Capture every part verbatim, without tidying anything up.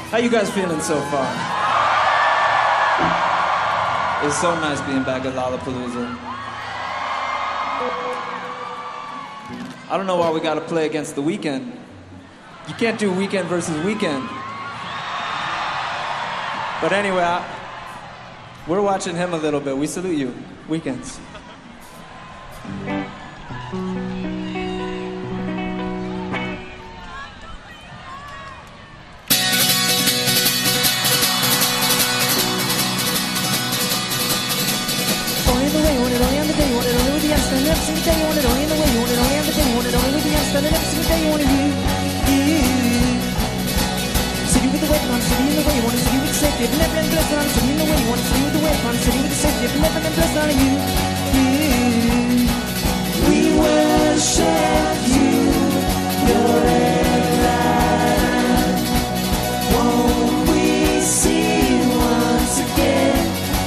How you guys feeling so far? It's so nice being back at Lollapalooza. I don't know why we gotta play against The Weeknd. You can't do Weeknd versus Weeknd. But anyway, I, we're watching him a little bit. We salute you, Weeknds. Every single day you want it only in the way you want it only on the day you want it only with the end standing every single day you want it you, you. City with the weight on, city in the way you want it, city with the safety, never and blessed on, city in the way you want it, city with the weight on, city with the safety, never and blessed on you, you. We worship you, your land. Won't we see once again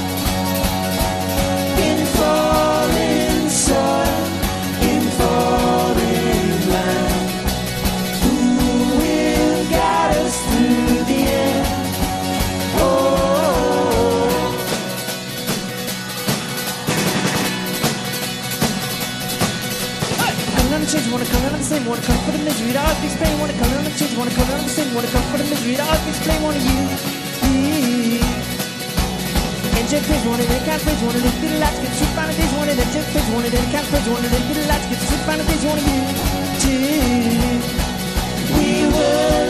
in falling soil, in foreign land? Who will guide us through the end? Oh, color and change, wanna color and the same, wanna come for the misery, the art explain, wanna color and change, wanna color and the same, wanna come for the misery, the art explain, wanna you, you. Jet page wanted it, can't page wanted it, little lights get sweet final days wanted it, jet page wanted it, can't page wanted it, little lights get sweet final days wanted you too. We were